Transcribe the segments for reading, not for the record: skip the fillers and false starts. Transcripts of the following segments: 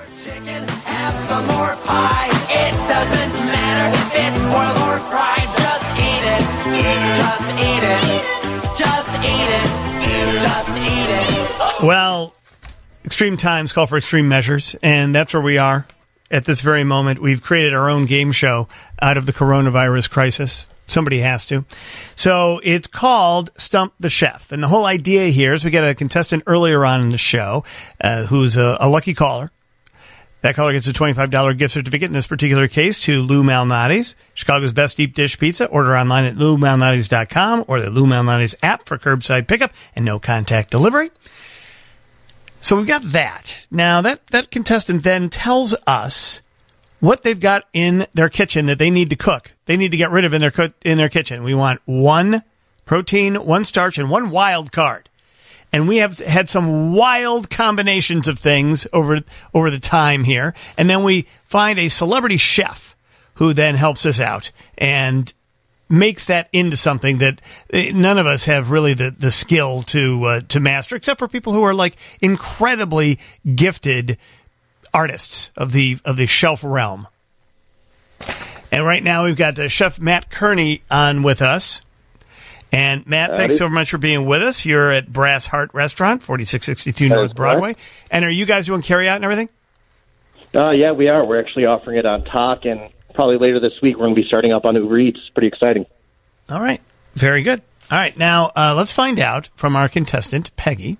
Chicken, have some more pie. It doesn't matter if it's boiled or fried. Just eat it. Just eat it. Just eat it. Just eat it. Well, extreme times call for extreme measures, and that's where we are at this very moment. We've created our own game show out of the coronavirus crisis. Somebody has to. So it's called Stump the Chef. And the whole idea here is we got a contestant earlier on in the show who's a lucky caller. That caller gets a $25 gift certificate, in this particular case, to Lou Malnati's, Chicago's best deep dish pizza. Order online at LouMalnati's.com or the Lou Malnati's app for curbside pickup and no contact delivery. So we've got that. Now, that contestant then tells us what they've got in their kitchen that they need to cook. They need to get rid of in their kitchen. We want 1 protein, 1 starch, and 1 wild card. And we have had some wild combinations of things over the time here. And then we find a celebrity chef who then helps us out and makes that into something that none of us have really the skill to master, except for people who are like incredibly gifted artists of the shelf realm. And right now we've got Chef Matt Kearney on with us. And Matt, thanks so much for being with us. You're at Brass Heart Restaurant, 4662 North Broadway. And are you guys doing carryout and everything? Yeah, we are. We're actually offering it on Tock, and probably later this week we're going to be starting up on Uber Eats. Pretty exciting. All right. Very good. All right. Now, let's find out from our contestant, Peggy,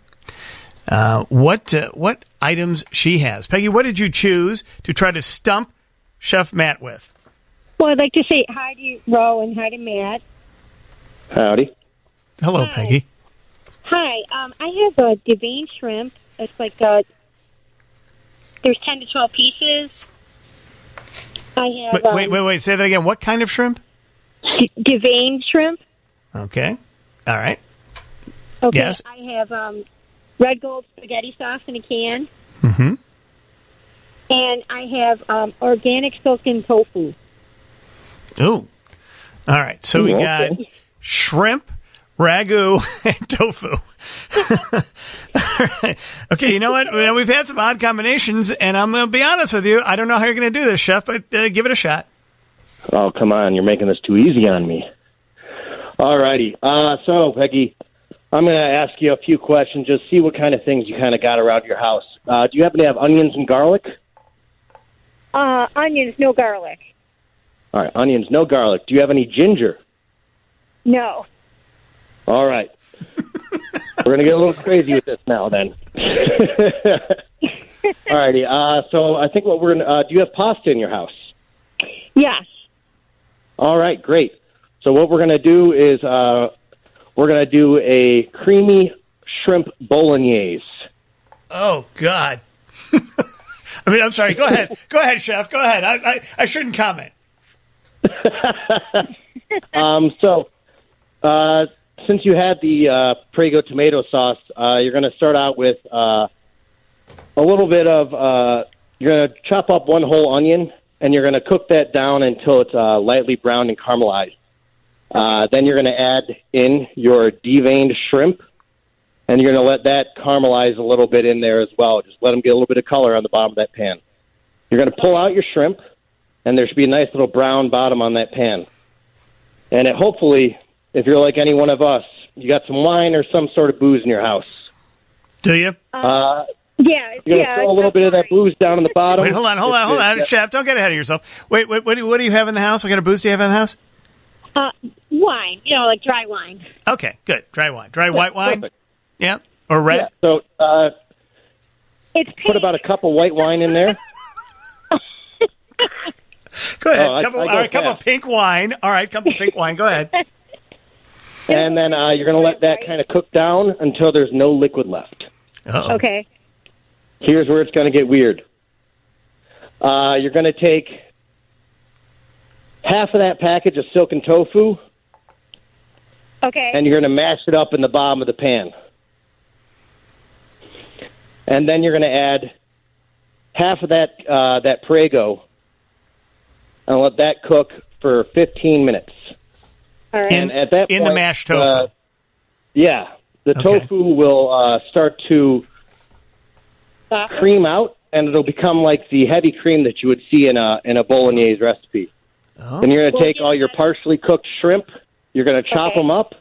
what items she has. Peggy, what did you choose to try to stump Chef Matt with? Well, I'd like to say hi to Ro and hi to Matt. Howdy. Hello, Hi. Peggy. Hi. I have a Devane shrimp. It's like there's 10 to 12 pieces. I have Wait. Say that again. What kind of shrimp? Devane shrimp. Okay. All right. Okay. Yes. I have red gold spaghetti sauce in a can. Mm-hmm. And I have organic silken tofu. Ooh. All right. So we got shrimp, ragu, and tofu. All right. Okay, you know what? Well, we've had some odd combinations, and I'm going to be honest with you. I don't know how you're going to do this, Chef, but give it a shot. Oh, come on. You're making this too easy on me. All righty. So, Peggy, I'm going to ask you a few questions, just see what kind of things you kind of got around your house. Do you happen to have onions and garlic? Onions, no garlic. All right, onions, no garlic. Do you have any ginger? No. All right. We're going to get a little crazy with this now, then. All righty. So I think what we're going to... do you have pasta in your house? Yes. All right, great. So what we're going to do is we're going to do a creamy shrimp bolognese. Oh, God. I mean, I'm sorry. Go ahead. Go ahead, Chef. Go ahead. I shouldn't comment. Since you had the Prego tomato sauce, you're going to start out with a little bit of, you're going to chop up 1 whole onion, and you're going to cook that down until it's lightly browned and caramelized. Then you're going to add in your deveined shrimp, and you're going to let that caramelize a little bit in there as well. Just let them get a little bit of color on the bottom of that pan. You're going to pull out your shrimp, and there should be a nice little brown bottom on that pan. And hopefully, if you're like any one of us, you got some wine or some sort of booze in your house. Do you? Yeah. You're going to throw a little bit of that booze down on the bottom. Wait, hold on. Chef, don't get ahead of yourself. Wait, what do you have in the house? What kind of booze do you have in the house? Wine. Like dry wine. Okay, good. Dry wine. Dry white wine? Perfect. Yeah. Or red? Yeah. So It's put about a cup of white wine in there. Go ahead. I Cup of pink wine. All right, cup of pink wine. Go ahead. And then you're going to let that kind of cook down until there's no liquid left. Uh-oh. Okay. Here's where it's going to get weird. You're going to take half of that package of silken tofu, Okay. and you're going to mash it up in the bottom of the pan. And then you're going to add half of that Prego and let that cook for 15 minutes. All right. And at that point, the mashed tofu. The Okay. tofu will start to cream out and it'll become like the heavy cream that you would see in a bolognese recipe. Oh. Then you're going to take all your partially cooked shrimp, you're going to chop them up,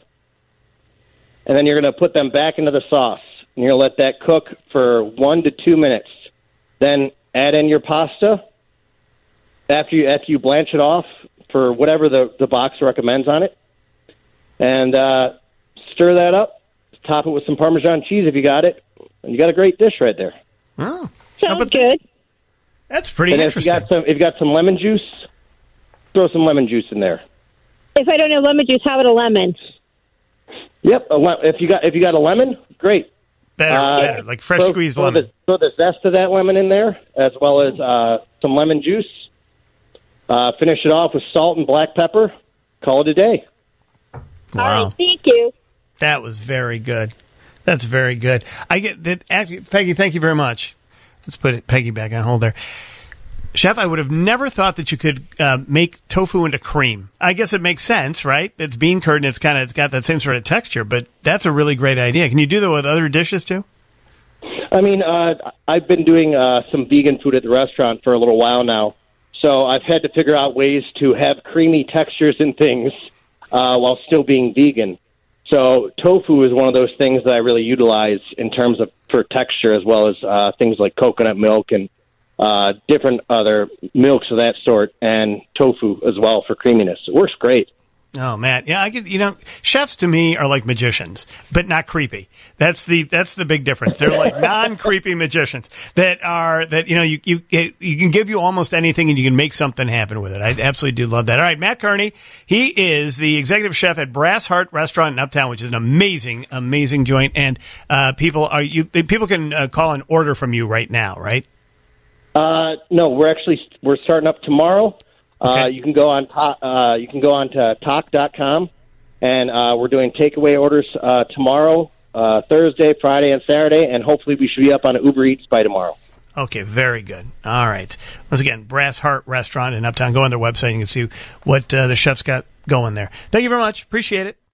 and then you're going to put them back into the sauce. And you're going to let that cook for 1 to 2 minutes. Then add in your pasta. After you blanch it off for whatever the box recommends on it. And stir that up. Top it with some Parmesan cheese if you got it. And you got a great dish right there. Oh. Sounds good. That's pretty And interesting. if you got some lemon juice, throw some lemon juice in there. If I don't have lemon juice, how about a lemon? Yep. If you got a lemon, great. Better. Like fresh squeezed lemon. Throw the zest of that lemon in there, as well as some lemon juice. Finish it off with salt and black pepper. Call it a day. Wow. All right, thank you. That was very good. That's very good. I get that. Actually, Peggy, thank you very much. Let's put Peggy back on hold there. Chef, I would have never thought that you could make tofu into cream. I guess it makes sense, right? It's bean curd and it's got that same sort of texture, but that's a really great idea. Can you do that with other dishes too? I mean, I've been doing some vegan food at the restaurant for a little while now, so I've had to figure out ways to have creamy textures and things while still being vegan. So tofu is one of those things that I really utilize in terms of for texture, as well as things like coconut milk and different other milks of that sort, and tofu as well for creaminess. It works great. Oh man, yeah, chefs to me are like magicians, but not creepy. That's the big difference. They're like non-creepy magicians that you can give you almost anything and you can make something happen with it. I absolutely do love that. All right, Matt Kearney, he is the executive chef at Brass Heart Restaurant in Uptown, which is an amazing joint, and people can call and order from you right now, right? No, we're starting up tomorrow. Okay. You can go on to talk.com, and we're doing takeaway orders tomorrow, Thursday, Friday, and Saturday, and hopefully we should be up on Uber Eats by tomorrow. Okay, very good. All right. Once again, Brass Heart Restaurant in Uptown. Go on their website and you can see what the chef's got going there. Thank you very much. Appreciate it.